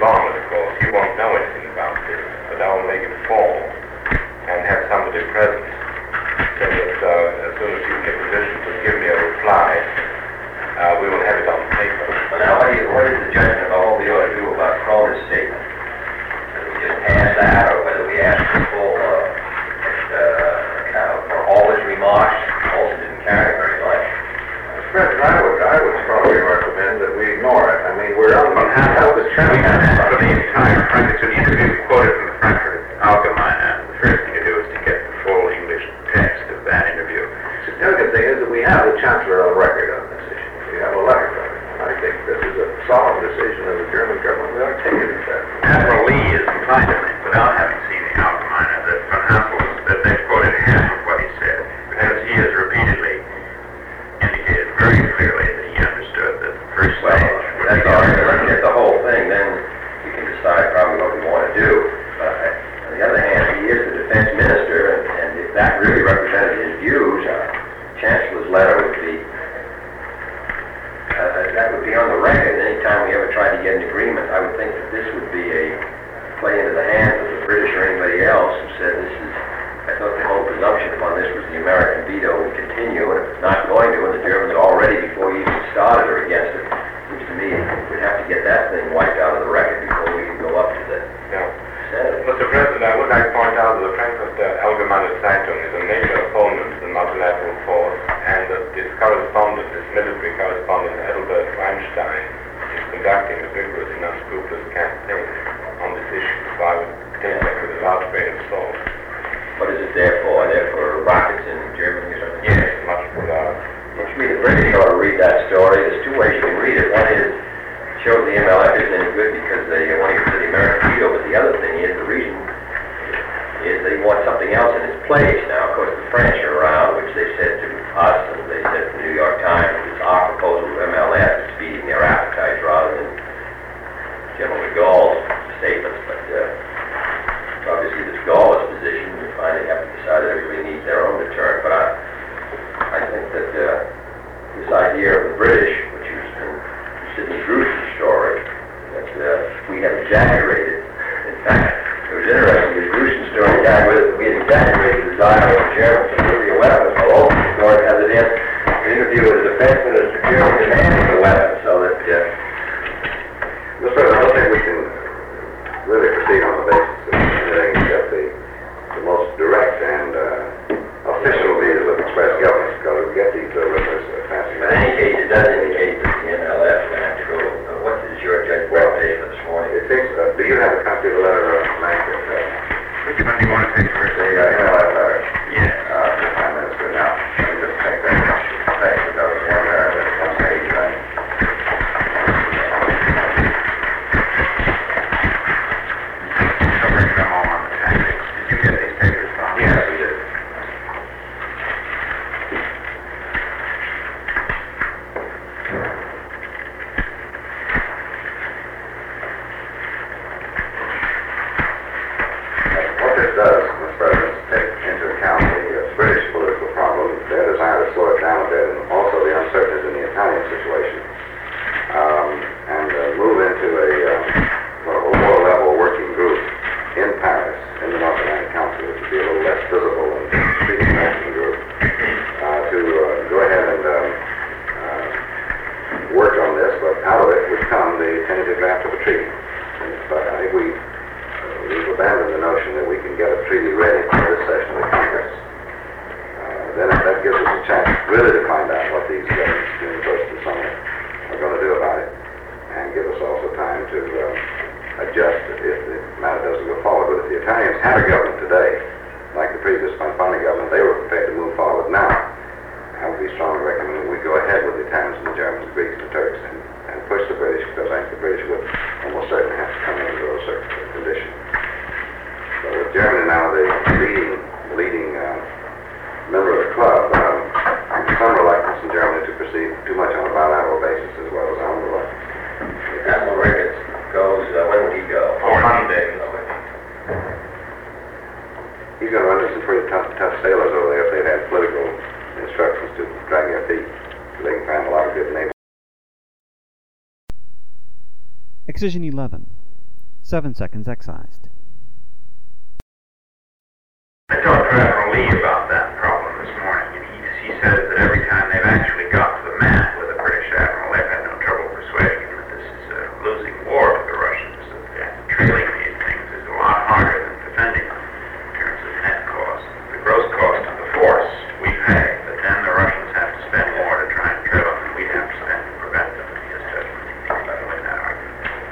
Barnett, of course, he won't know anything about this, but I will make it formal and have somebody present so that as soon as he's in a position to give me a reply, we will have it on paper. Well, now, what is the judgment of what we ought to do about Cronin's statement? Whether we just pass that, or whether we ask for full account for all his remarks? Olson didn't carry very much. President, I would strongly recommend that we ignore it. I mean, we're on behalf of the We have for the entire Frankfurt interview quoted from the Frankfurt Allgemeine. The first thing to do is to get the full English text of that interview. The significant thing is that we have the Chancellor on record on this issue. We have a letter from him. And I think this is a solemn decision of the German government. We ought to take it as that. Admiral Lee is inclined to think, without having seen the Allgemeine, that Van Hassel that they quoted half of what he said, because he has repeatedly indicated very clearly that he understood that the first stage would That's be all right. Let's get the whole thing, then we can decide probably what we want to do. On the other hand, he is the defense minister, and if that really represented his views, Chancellor's letter would be that would be on the record. Anytime we ever tried to get an agreement, I would think that this would be a play into the hands of the British or anybody else who said this is. I thought the whole presumption upon this was the American veto would continue, and if it's not going to, and the Germans already, before you even started, are against it, seems to me we'd have to get that thing wiped out of the record before we can go up to the Senate. Mr. President, I would like to point out that the Frankfurt Allgemeine Zeitung is a major opponent to the multilateral force, and that its correspondent, its military correspondent, Adelbert Weinstein, is conducting a vigorous and unscrupulous campaign on this issue. So I would take that with a large grain of salt. What is it there for? There for rockets in Germany or something? Yes, much for Which means the British ought to read that story. There's two ways you can read it. One is show the MLF isn't any good because they want to get rid of the American veto, but the other thing is the reason is they want something else in its place. Now, of course, the French are around, which they said to us, and they said to the New York Times, it's our proposal to MLF is feeding their appetites rather than General de Gaulle's statements, but obviously this Gaulle's position, we finally have to decide that everybody needs their own return, but I think that this idea of the British, which has been Sidney Gruson's story, that we have exaggerated. In fact, it was interesting, the Gruson story died with it, that we had exaggerated the desire of the Germans to nuclear weapons. Well, Olson's story has it in an interview with the defense minister, Germany demanding the weapons, so that Mr. President, I don't think we can really proceed on the basis of anything except the most direct and official views of express government, because we get these letters passing. in any case, it does indicate that the MLF is going to have to go. What is your judgment for this morning? It takes, do you have a copy of the letter of Langford? Which one do you want to take first? The MLF letter. Yes. The Prime Minister. Now, let me just take that. Thank you. That was one there. That's page 9. Covering them all on the tactics. Did you get these papers from? Yes, we did. What this does, Mr. President, is take into account the British political problem, their desire to slow it down a bit, and also the uncertainties in the Italian situation, and move into a lower-level working group in Paris, in the North Atlantic Council, which would be a little less visible and speaking working group, to go ahead and work on this, but out of it would come the tentative draft of a treaty. But I think we've abandoned the notion that we can get a treaty ready for this session of Congress. Then that gives us a chance really to find out what these governments during the course of the summer are going to do about it, and give us also time to adjust if the matter doesn't go forward. But if the Italians had a government today, like the previous Fanfani government, they were prepared to move forward now. I would be strongly recommending we go ahead with the Italians and the Germans, the Greeks and the Turks, and push the British, because I think the British would almost certainly have to come into those certain conditions. So with Germany now the leading member of the club, some reluctance in Germany to proceed too much on a bilateral basis, as well as our reluctance. Admiral Ricketts goes, when would he go? On Monday. He's going to run into some pretty tough sailors over there if they've had political instructions to drag their feet, so they can find a lot of good naval. Excision 11. 7 seconds excised. I talked to Admiral Lee about that problem this morning, and he says that every time they've actually got to the mat with a British admiral, they've had no trouble persuading him that this is a losing war for the Russians. That trailing these things is a lot harder than defending them in terms of net cost. The gross cost of the force we pay, but then the Russians have to spend more to try and trail them than we'd have to spend to prevent them, in his judgment. He thinks that'll win that argument.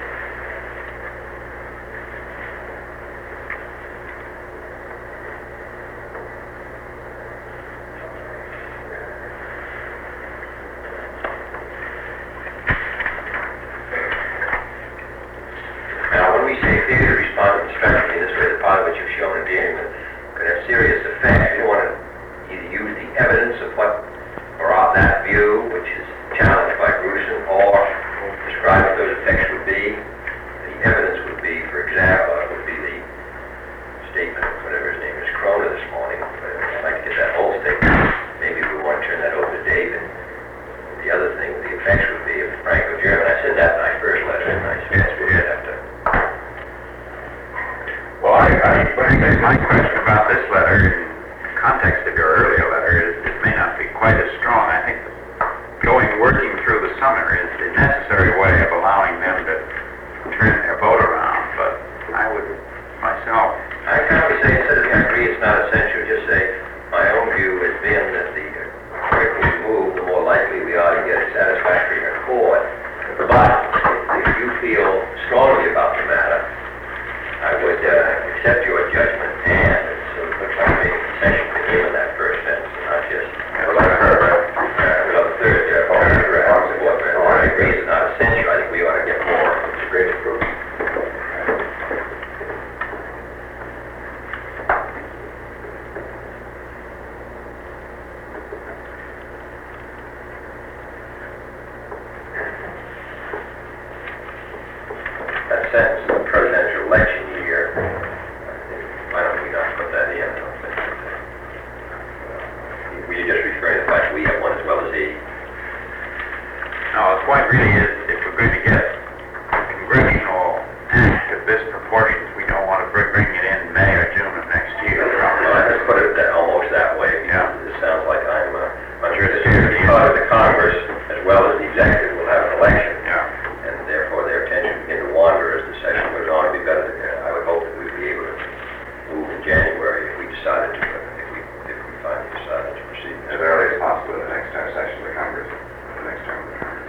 Now, when we say failure to respond to strategy in this way, the part of which you've shown in dealing with could have serious effects. You don't want to either use the evidence of what, or of that view, which is challenged by Grusin, or describe what those effects would be. The evidence would be, for example, would be the statement of whatever his name is, Kroner this morning. I'd like to get that whole statement. Maybe we want to turn that over to David. The other thing, the effects would be if Franco-German. I said that in my first letter, and I guess we did have to. Well, my question about this letter, in context of your earlier letter, is it may not be quite as strong. I think working through the summer is a necessary way of allowing them to turn their vote around, but I would myself... I kind of say, instead of I agree it's not essential, just say, my own view has been that the quicker we move, the more likely we are to get a satisfactory accord. But if you feel strongly about the matter, I would accept your judgment, and it sort of looks like a concession to him in that first sentence, not just the third paragraph. I agree it's not essential. I think we ought to get more. It's a great improvement. That sentence, the presidential election year, why don't we not put that in? We just refer to the fact we have one as well as he. No, the point really is, if we're going to get a congressional act of this proportions, we don't want to bring it in May or June of next year. Let's put it almost that way. Yeah. It sounds like I'm sure the part of the Congress, as well as the executive, will have an election. Yeah. And therefore their attention begin to wander as the session goes on. It'd be better to, I would hope that we'd be able to move in January if we decided to, if we finally decided to proceed. As early as possible in the next session of the Congress, the next term of the Congress.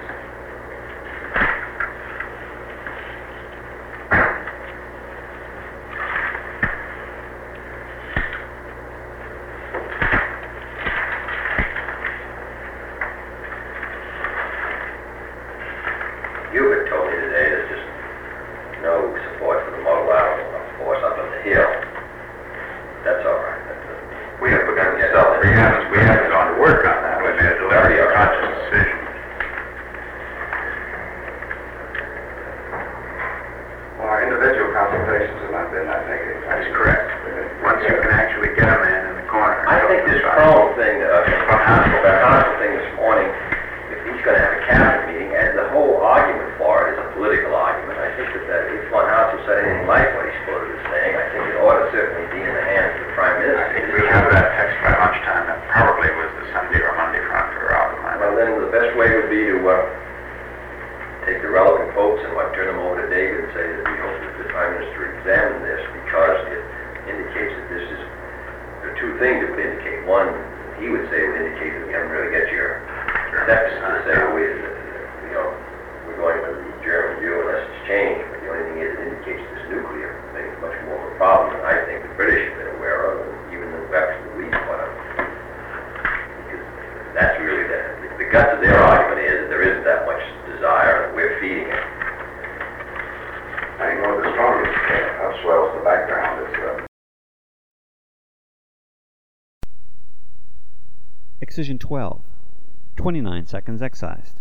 Hubert told me today there's just no support for the multilateral force up on the hill. That's all right. We have begun to sell. We haven't gone to work on that. We made a deliberate conscious decision. Well, our individual consultations have not been that negative. That's correct. Once you can actually get a man in the corner. I think this Crone thing, that Hansel thing this morning, if he's going to have a cabinet meeting, and the whole argument for it is a political argument, I think that if von Hansel said anything like what he's quoted as saying, I think it ought to certainly be in the hands of the Prime Minister. I think we'll have that text by lunchtime. That probably was the Sunday or Monday front for Albemarle. Well, then the best way would be to take the relevant quotes and turn them over to David and say that we hope that the Prime Minister examine this because it indicates that this is, there are two things it would indicate. One, he would say it would indicate that we haven't really got your acceptance to say we're going with the German view unless it's changed. But the only thing is it indicates this nuclear thing is much more of a problem than I think the British have been aware of, and even the absolute least one of them. Because that's really the guts of their argument is that there isn't that much desire and we're feeding it. I think one of the strongest upswells in the background is Excision 12. 29 seconds excised.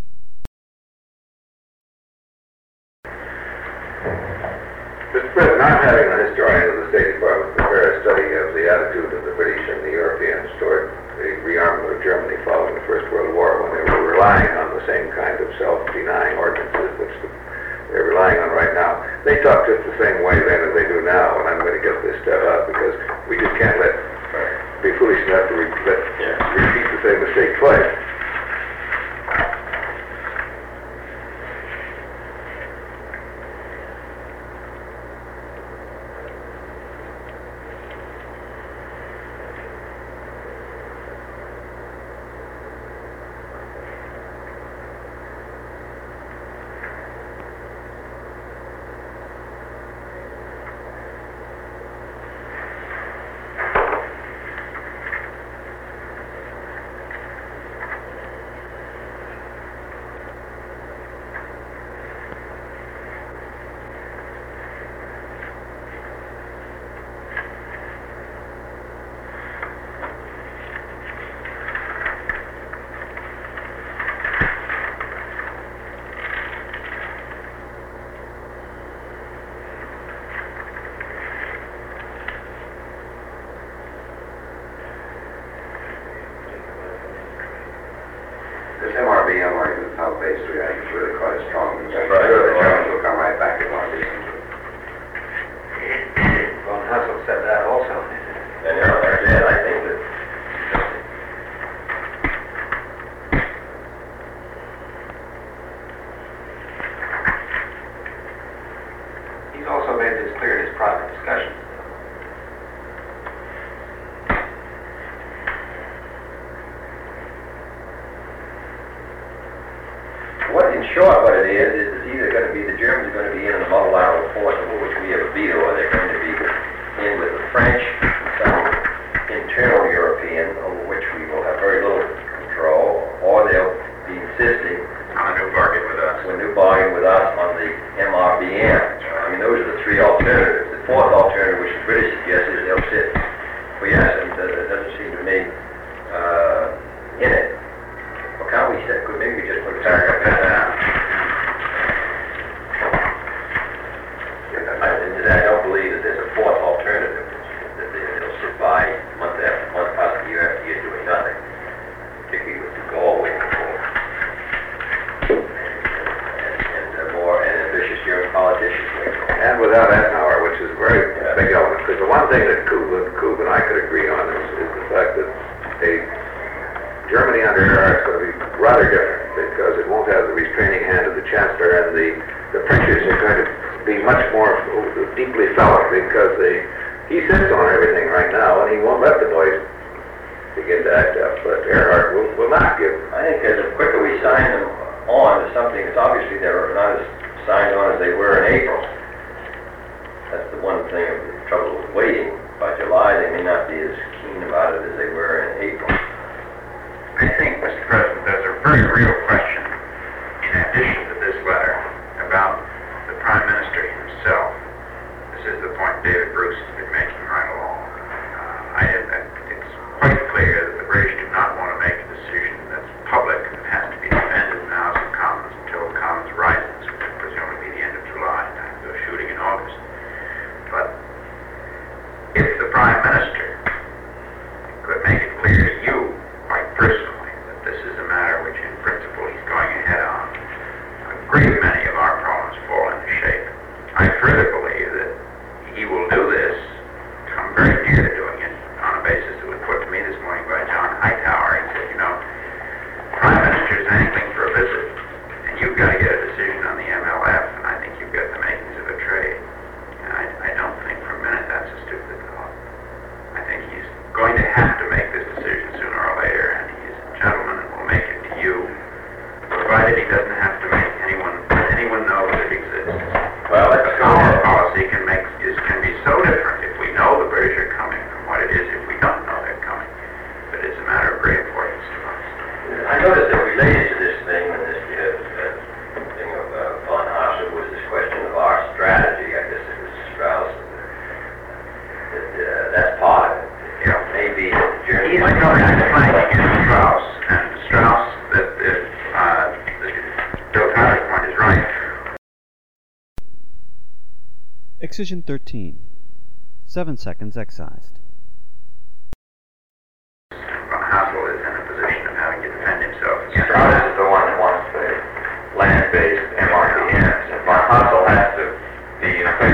Mr. President, I'm having a historian of the State Department prepare a study of the attitude of the British and the Europeans toward the rearmament of Germany following the First World War, when they were relying on the same kind of self-denying ordinances which the they're relying on right now. They talk just the same way then as they do now, and I'm going to get this stuff out because we just can't be foolish enough to repeat the same mistake twice. This MRBM argument, South Bay Street, I think is really quite a strong one. That's right. Sure, the Germans will come right back to MRBM. Von Hassel said that also. And that's it, I think that He's also made this clear in his private discussions. in short, what it is it's either going to be the Germans are going to be in the multilateral force over which we have a veto, or they're going to be in with the French, some internal European over which we will have very little control, or they'll be insisting on a new bargain with us. a new bargain with us on the MRBM. I mean, those are the three alternatives. The fourth alternative, which the British suggest, is they'll sit for yes, and it doesn't seem to me in it. Well, can't we say, could maybe we just put a paragraph in there? I don't believe that there's a fourth alternative, that they'll sit by month after month, possibly year after year doing nothing, particularly with the Galway before. And more ambitious German politicians. And without Adenauer, which is a very big element. Because the one thing that Koob and I could agree on is the fact that Germany under Erhard is going to be rather different, because it won't have the restraining hand of the Chancellor, and the pressures are going to be much more deeply felt, because he sits on everything right now, and he won't let the boys begin to act up. But Erhard will not give. I think that the quicker we sign them on to something, it's obviously they're not as signed on as they were in April. That's the one thing of the trouble with waiting. By July, they may not be as keen about it as they were in April. I think, Mr. President, there's a very real question, in addition to this letter, about the Prime Minister himself. This is the point David Bruce has been making right along. It's quite clear that the British do not want to make a decision that's public and that has to be defended in the House of Commons until the Commons rises, which is presumably the end of July, and they're shooting in August. But if the Prime Minister could make it clear to you, quite personally, that this is a matter which in principle he's going ahead on, a great many of our problems fall into shape. I further believe that he will do this, come very near to doing it, on a basis that was put to me this morning by John Hightower. He said, Prime Minister's angling for a visit, and you've got to get a decision on the MLF, and I think you've got the makings of a trade. And I don't think for a minute that's a stupid thought. I think he's going to have to make this decision sooner or later, and he's a gentleman and will make it to you, provided he doesn't have to make let anyone know that it exists. Well, that's Our policy can be so different if we know the British are coming from what it is if we don't know they're coming. But it's a matter of great importance to us. I noticed that related to this thing, and this thing of von Hassel, was this question of our strategy. I guess it was Strauss. That's part of it. Maybe the Germans He's might going to flank against Strauss, and Strauss, that Bill Tyler's point is right. Excision 13. 7 seconds excised. Von Hassel is in a position of having to defend himself against Strauss is the one that wants the land-based MRBMs, and von Hassel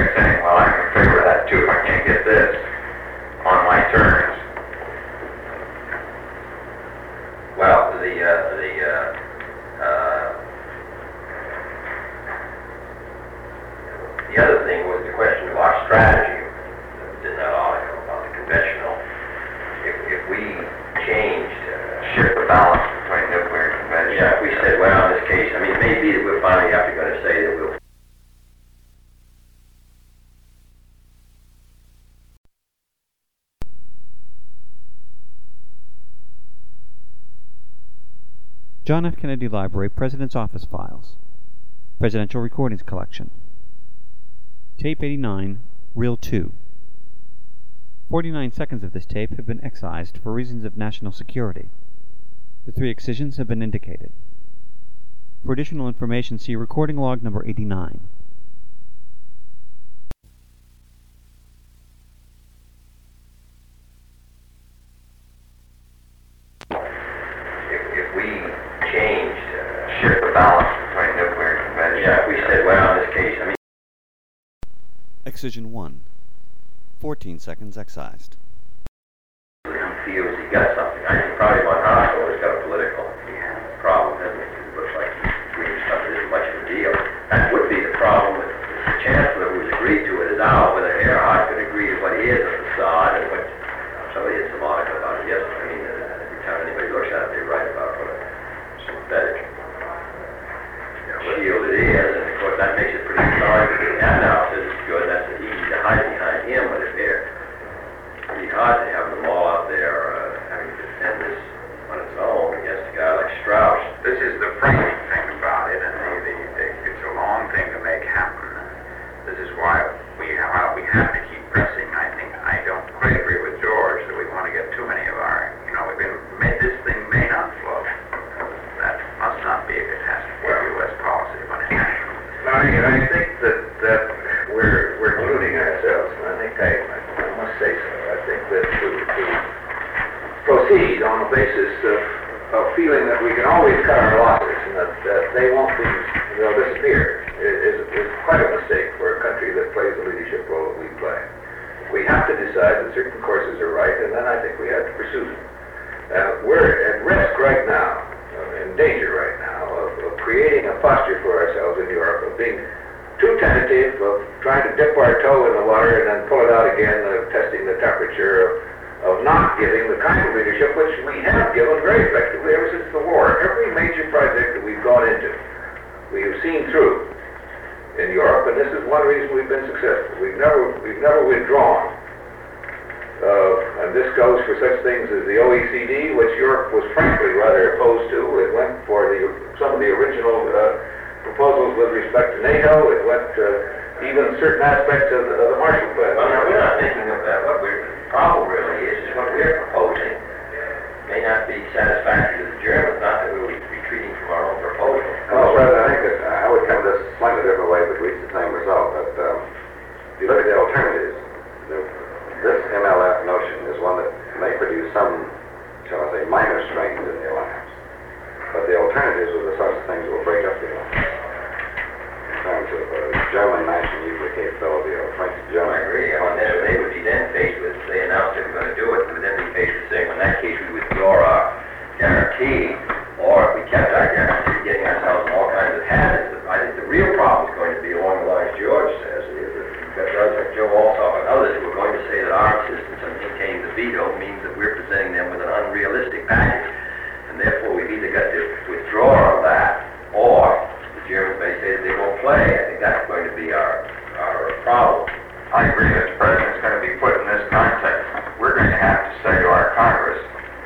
they're saying, well, I'm in favor of that too if I can't get this on my terms. Well, the other thing was the question of our strategy that was in that article about the conventional. If we changed, Shift the balance between nuclear and conventional. yeah, if we said, well, in this case, I mean, it may be that we're finally going to say that we'll John F. Kennedy Library, President's Office Files. Presidential Recordings Collection. Tape 89, Reel 2. 49 seconds of this tape have been excised for reasons of national security. The 3 excisions have been indicated. For additional information, see recording log number 89. if we changed, Shift the balance between nuclear and conventional. yeah, if we said, well, in this case, I mean, Excision 1. 14 seconds excised. who feels he got something. I think probably Von Hassel has got a political problem, doesn't it? It looks like he's doing stuff that isn't much of a deal. That would be the problem with the chancellor who's agreed to it is out, whether Earhart could agree to what he is a facade and what somebody had some article about it yesterday. I mean, every time anybody looks at it, they write about what a synthetic shield it is, and of course that makes it pretty hard. That analysis is good, that's easy to hide behind him, but if they're pretty hard to have them all out there having to defend this on its own against a guy like Strauss. This is the frightening thing about it, and it's a long thing to make happen. This is why we have to keep pressing. I don't quite agree with George that we want to get too many of our, this thing may not float. That must not be a catastrophe for U.S. policy of international. I think that we're deluding ourselves, and I think I must say so. I think that to proceed on the basis of feeling that we can always cut our losses and that they won't be, they'll disappear is quite a mistake for a country that plays the leadership role that we play. We have to decide that certain courses are right, and then I think we have to pursue them. We're at risk right now, in danger right now, of creating a posture for ourselves in Europe, of being too tentative, of trying to dip our toe in the water and then pull it out again, of testing the temperature, of not giving the kind of leadership which we have given very effectively ever since the war. Every major project that we've gone into, we have seen through in Europe, and this is one reason we've been successful. We've never withdrawn. And this goes for such things as the OECD, which Europe was frankly rather opposed to. It went for some of the original proposals with respect to NATO. It went even certain aspects of the Marshall Plan. Well, now, we're not thinking of that. What the problem really is what we're proposing may not be satisfactory to the Germans, not that we would be retreating from our own proposal. Well, President, I think that I would come to this slightly different way, but reach the same result. But if you look at the alternatives, this MLF notion is one that may produce some, shall I say, minor strains in the alliance. But the alternatives are the sorts of things that will break up the alliance. In terms of German national nuclear capability or French I German. agree. They would be then faced with, they announced they were going to do it, we would then be faced with saying, well, in that case, we withdraw our guarantee, or if we kept our guarantee, getting ourselves in all kinds of hazards. I think the real problem is going to be along the lines George says, is that Joe Alsop and others who are going to say that our insistence on maintaining the veto means that we're presenting them with an unrealistic package, and therefore we've either got to withdraw on that, or the Germans may say that they won't play. I think that's going to be our problem. I agree, Mr. President, it's going to be put in this context. We're going to have to say to our Congress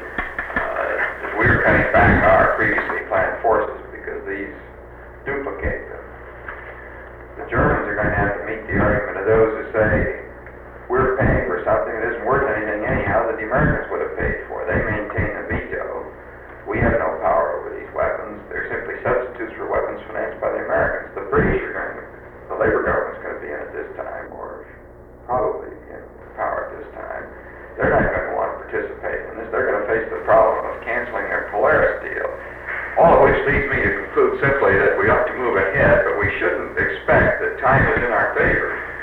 that we're cutting back our previously planned forces because these duplicate them. The Germans are going to have to meet the argument of those who say we're paying for something that isn't worth anything anyhow that the Americans would have paid for. They maintain the veto. We have no power over these weapons. They're simply substitutes for weapons financed by the Americans. The British are going to, the Labour government's going to be in at this time, or probably in power at this time. They're not going to want to participate in this. They're going to face the problem of canceling their Polaris deal. All of which leads me to conclude simply that we ought to move ahead, but we shouldn't expect that time is in our favor.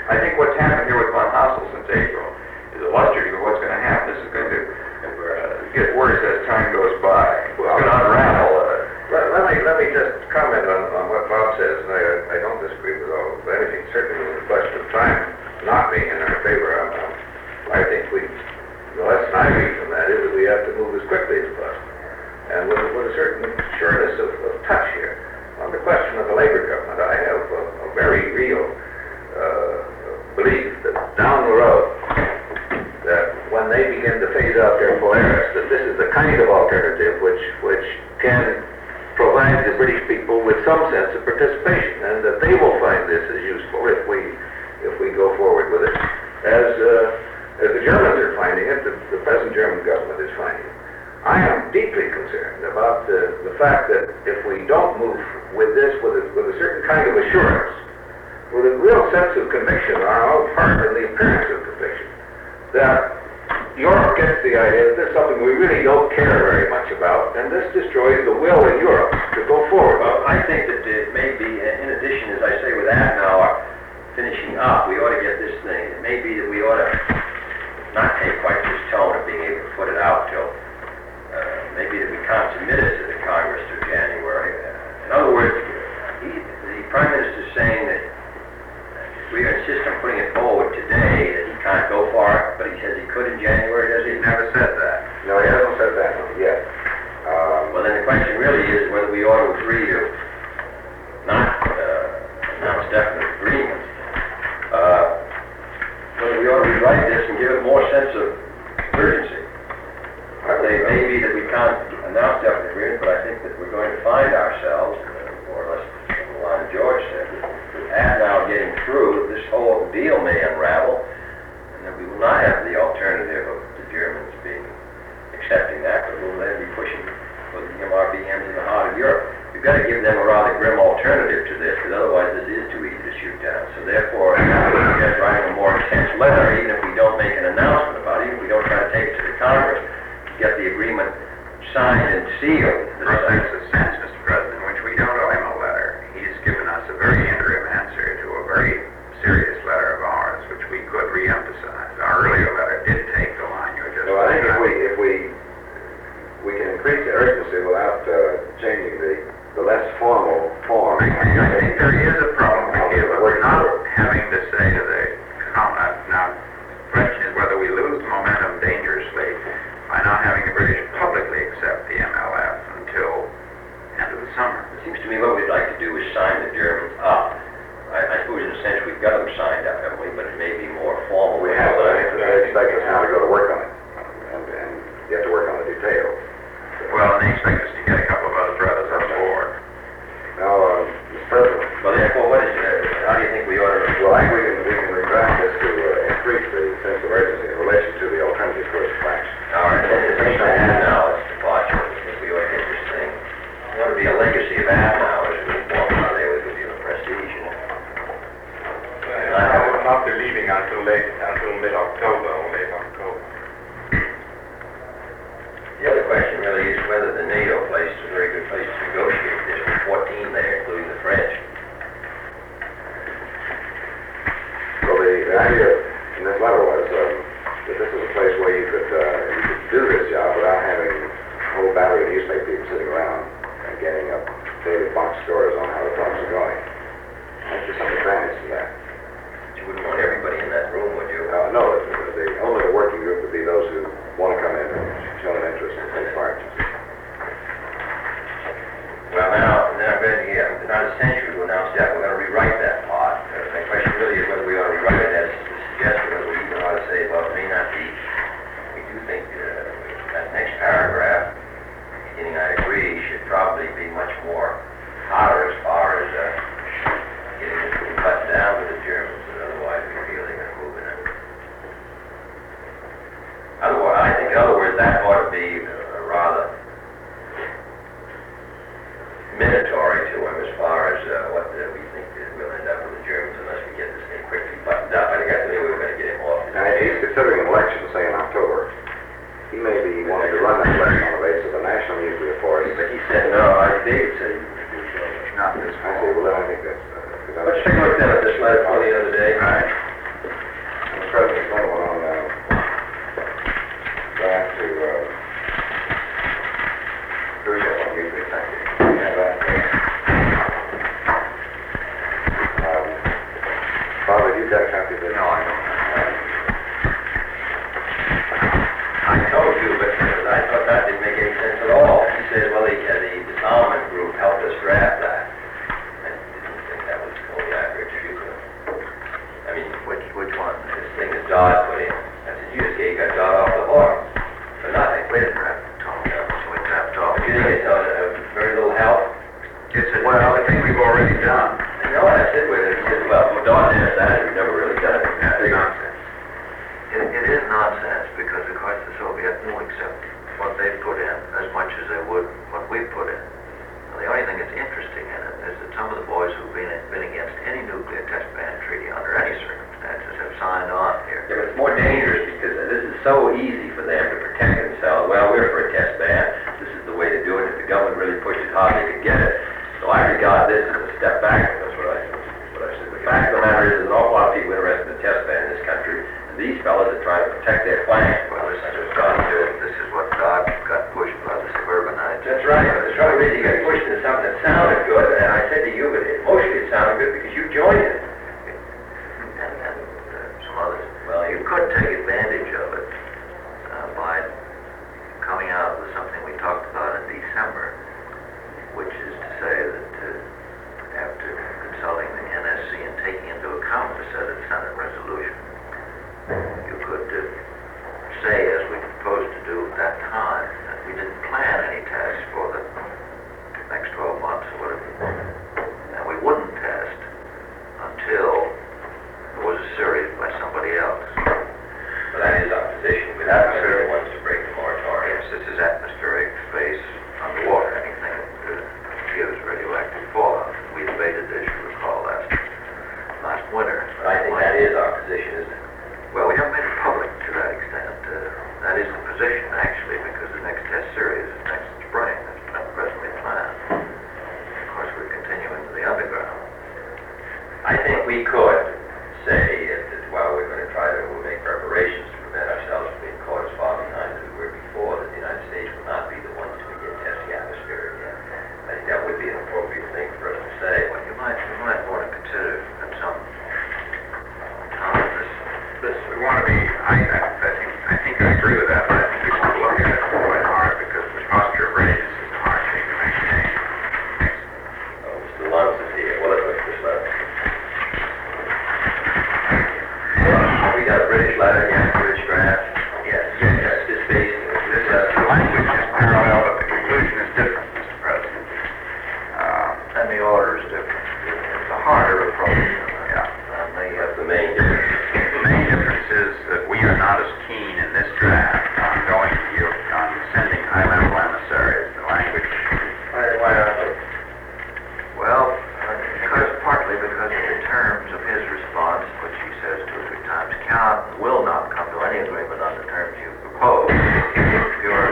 I think what's happened here with Von Hassel since April is illustrative of what's going to happen. This is going to get worse as time goes by. It's going to unravel. Let me just comment on what Bob says, and I don't disagree with all of anything. Certainly, with the question of time not being in our favor, I think the lesson I read from that is that we have to move as quickly as possible, and with a certain sureness of touch here. On the question of the Labour government, I have a very real belief that down the road, that when they begin to phase out their Polaris, that this is the kind of alternative which can provide the British people with some sense of participation, and that they will find this as useful if we go forward with it, as the Germans are finding it, the present German government is finding it. I am deeply concerned about the fact that if we don't move with this with a certain kind of assurance, with a real sense of conviction on our own part and the appearance of conviction, that Europe gets the idea that this is something we really don't care very much about, and this destroys the will in Europe to go forward. Well, I think that it may be, in addition, as I say, with Adenauer finishing up, we ought to get this thing. It may be that we ought to not take quite this tone of being able to put it out till maybe that we can't submit it to the Congress through January. In other words, the Prime Minister is saying that if we insist on putting it forward today, that he can't go far, but he says he could in January, does he? He never said that. No, he hasn't said that yet. Well, then the question really is whether we ought to agree to not announce definite agreements, whether we ought to rewrite this and give it more sense of urgency. It may be that we can't announce definite agreement, but I think that we're going to find ourselves, more or less on the line George said, with Adenauer getting through, this whole deal may unravel, and that we will not have the alternative of the Germans accepting that, but we'll then be pushing for the MRBMs in the heart of Europe. We've got to give them a rather grim alternative to this, because otherwise this is too easy to shoot down. So therefore, we suggest writing a more intense letter, even if we don't make an announcement about it, even if we don't try to take it to the Congress, get the agreement signed and sealed. There's a sense, Mr. President, in which we don't owe him a letter. He's given us a very interim answer to a very serious letter of ours, which we could re-emphasize. Our earlier letter did take the line you were just... So I think if we can increase the urgency without changing the less formal form. I think there is a problem here, but we're not having to say to the Congress. Now, the question is whether we lose momentum dangerously by not having the British publicly accept the MLF until end of the summer. It seems to me what we'd like to do is sign the Germans up. I suppose in a sense we've got them signed up, haven't we? But it may be more formal. We have, but I think they expect us now to go to work on it, and you have to work on the details. Well, and they expect us to get a couple of other brothers on board. Now, Mr. President. Well, therefore, how do you think we ought to... Well, I think we can retract this to increase the sense of urgency in relation to the alternative course of action. All right, then the thing I have now is departure. I think we ought to get this thing. There ought to be a legacy of Adenauer as we walk out there with you know, prestige. I will not be leaving until mid-October or late October. The other question really is whether the NATO place is a very good place to negotiate this with 14 there, including the French. Well, the idea in this letter was that this is a place where you could do this job without having a whole battery of newspaper people sitting around and getting up daily box scores on how the talks are going. I think there's some advantage to that. You wouldn't want everybody in that room, would you? No, only the working group would be those who want to come in and show an interest and take part. Well, now I'm going to, not essential to announce that we're going to rewrite that part. The question really is whether we ought to rewrite it as a suggestion, whether we even ought to say, well, it may not be. We do think that next paragraph, beginning I agree, should probably be much more hotter as far as getting this thing cut down with the Germans, and otherwise we feel they're going to move in it. Otherwise, I think, in other words, that ought to be a rather minatory to him as far as what we think we'll end up with the Germans unless we get this thing quickly buttoned up. I think that's the way we're going to get him off. Now, he's considering an election, say, in October. He may be wanting to run that election on the basis of a national nuclear force. But he said no. David said he would do so. Not this I say, well, then I think that's... Let's take a look then at this letter for the other day. Right. active in? No, I don't. I told you, but I thought that didn't make any sense at all. He said, well, the disarmament group helped us draft that. I didn't think that was totally accurate. I mean, which one? This thing that Dodd put in. I said, you just got Dodd off the horn for nothing. We didn't have to talk, so we tapped off. You think it's very little help? Well, I think we've already done. You know what I said with it? He said, well, Dodd asked that, we've never really done it. That's nonsense. It is nonsense because, of course, the Soviets won't accept what they put in as much as they would what we put in. Now, the only thing that's interesting in it is that some of the boys who've been against any nuclear test ban treaty under any circumstances have signed on here. Yeah, but it's more dangerous because this is so easy for them to protect themselves. Well, we're for a test ban. This is the way to do it. If the government really pushed it hard, they could get it. So I regard this as a step back. That's what I said. The fact of the matter is there's an awful lot of people interested in the test ban in this country. And these fellas are trying to protect their flag. Well, this is what Dodd did. This is what Dodd got pushed by the suburbanites. That's right. The trouble is you got pushed into something that sounded good. And I said to you, but mostly it sounded good because you joined it. And some others. Well, You could take advantage of it by coming out with something we talked about in December, which is to say that after consulting the NSC and taking into account the Senate resolution, you could say, as we proposed to do at that time, that we didn't plan any tests for the next 12 months or whatever, and we wouldn't test until there was a series by somebody else. But that is our position. We're not the ones to break the moratorium. Yes, this is atmospheric space underwater, anything that gives radioactive fallout. We debated this, you recall, last winter. But I think that is our position, isn't it? Well, we haven't made it public to that extent. That is the position, actually, because the next test series is next spring. That's presently planned. Of course, we're continuing to the underground. I think we could say that while we're going to try to make preparations to prevent ourselves from being caught as far behind as we were before, that the United States will not be the ones to begin testing the atmosphere again. I think that would be an appropriate thing for us to say. Well, you might want to consider at some time this. We want to be, I think I agree with that, but I think we want to look at it quite hard because the posture of readiness is a hard thing to maintain. Oh, Mr. Luntz is here. Well, let's look at this letter. We got a British letter, yeah, British draft. Yes, yes, this base. The language is parallel, but the conclusion is different, Mr. President. And the order is different. It's a harder approach. That's the main difference. The main difference is that we are not as keen in this draft on sending high-level emissaries. The language. Why not? Well, partly because of the terms of his response, which he says 2 or 3 times, cannot and will not come to any agreement on the terms you propose. Pure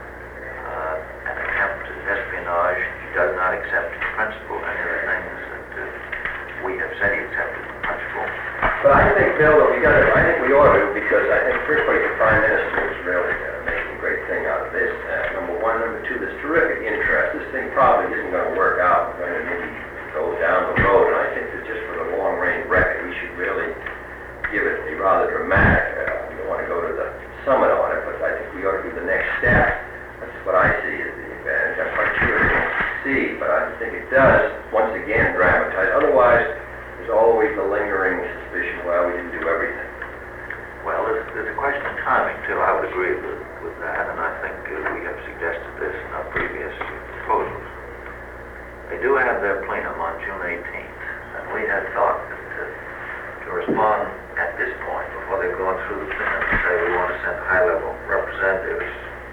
an attempt at espionage. He does not accept in principle any of the things that we have said he accepted in principle. But I think, Bill, that I think we ought to, because I think first place the Prime Minister is really making a great thing out of this. Number one. Number two, there's terrific interest. This thing probably isn't going to work out. We're going to maybe go down the road, and I think that just for the long-range record, we should really give it a rather dramatic, we don't want to go to the summit on it, but I think we ought to do the next step. That's what I see as the advantage. I'm quite sure it won't succeed, but I think it does, once again, dramatize. Otherwise, there's always the lingering suspicion, well, we didn't do everything. Well, there's a question of timing, too. I would agree with that, and I think we have suggested this in our previous proposals. They do have their plenum on June 18th, and we had thought that to respond at this point, before they've gone through the plenum, to say we want to send high-level representatives,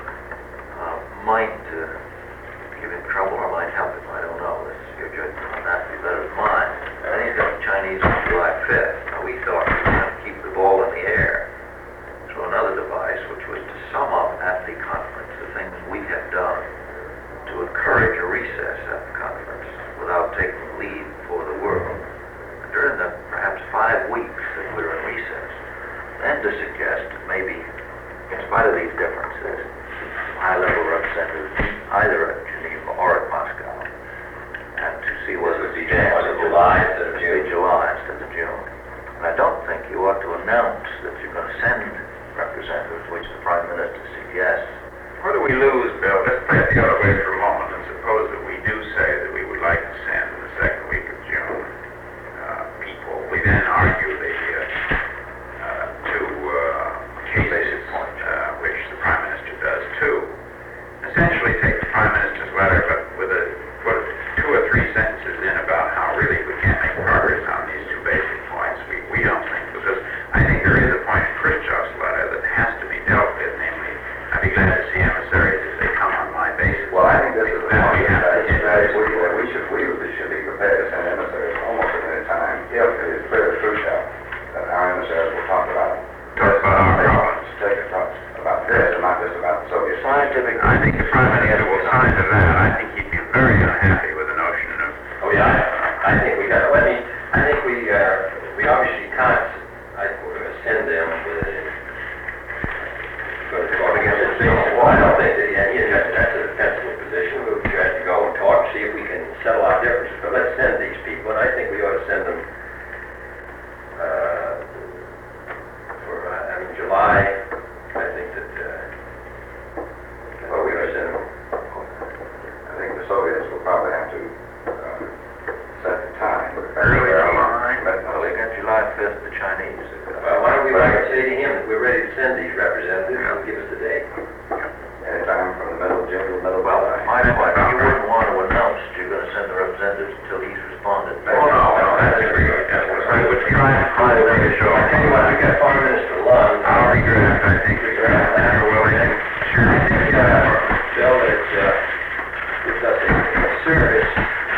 might give him trouble or might help him. I don't know. Your judgment on that would be better than mine. And he's got the Chinese on July 5th. Now, we thought we were going to keep the ball in the air through another device, which was to sum up at the conference the things we had done to encourage a recess at the conference without taking lead for the world. And during the perhaps 5 weeks that we were in recess, then to suggest that maybe, in spite of these differences, high-level representatives either at Geneva or at Moscow, and to see whether it would be July instead of June. July instead of June. And I don't think you ought to announce that you're going to send representatives, which the Prime Minister suggests. What do we lose, Bill? Let's play it the other way for a moment and suppose that we do say that we would like to send in the second week of June people. We then argue the two cases, which the Prime Minister does too. Essentially take the Prime Minister's letter, but with put 2 or 3 sentences in about how really we can't make progress on these 2 basic points. We don't think, because I think there is a point in Khrushchev's letter that has to be dealt with, namely, I'd be glad to see emissaries if they come on my basis. Well, I think this is the That point we have to hit. that we should be prepared to send emissaries almost at any time, if it is clear to Khrushchev that our emissaries will talk about Talk about our problems. take a talk about this, and not just about the Soviet. Scientific. I think the Prime Minister will sign to that. I think he'd be very unhappy with the notion of... Oh, yeah, I think we got, I think we obviously can't, send them with a, well, I don't think that, that's a defensible position. We'll try to go and talk, see if we can settle our differences, but let's send these people, and I think we ought to send them, July. I think that, well, we ought to send them. I think the Soviets will probably have to set the time. Early July. Well, they got July 5th, the Chinese. Why don't we write and say to him that we're ready to send these representatives and give us the date? Anytime from the middle of June to the middle of Well, July. my point, you wouldn't want to announce that you're going to send the representatives until he's responded. Oh, no, that's agreed. I would try and find a way to show. I tell you what, we got Foreign Minister Lund. I'll redraft, I think, if you're willing. Sure. I think, Bill, that gives us a service,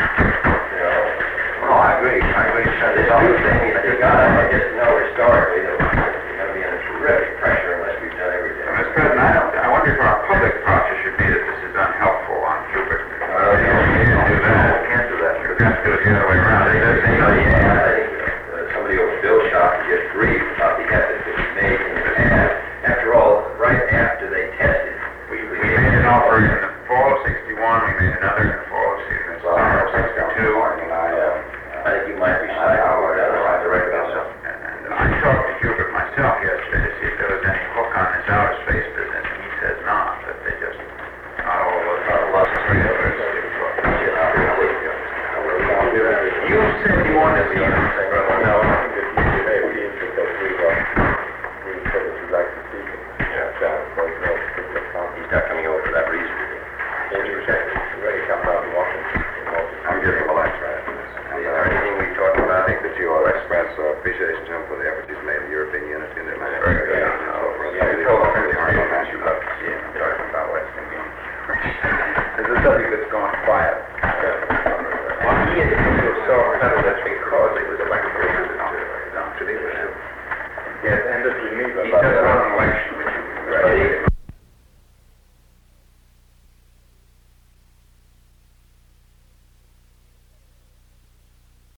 No, I agree. This new thing is they got, I just know historically that we're going to be under terrific pressure unless we've done everything. Mr. President, I wonder if our public posture should be that this is unhelpful on Cuba. We can't do that. We can't do that. We've got to do it the other way around. It does seem like, I think somebody over Bill's shop could get grief about the effort that we made in the past. After all, right after they tested, we made an offer in the fall of 61, we made another in the fall of 62. I think you might be right. And I talked to Hubert myself yesterday to see if there was any hook on this outer space business, and he says not, that they just, not all of us are lost. You said you wanted to see anything. No, I think that you may be interested that we said that you'd like to see him. He's not coming over for that reason. Ready to come down to Washington. I'm giving him a lunch right after this. Is there anything we talked about? I think that you ought to express appreciation to him for the effort he's made in European unity and Atlantic. Very good. You told him really hard on that. You love to see him talking about what's going on. There's a subject that's gone quiet. He is so upset that's because he was elected to Geneva. Yes, and this Geneva. He said on election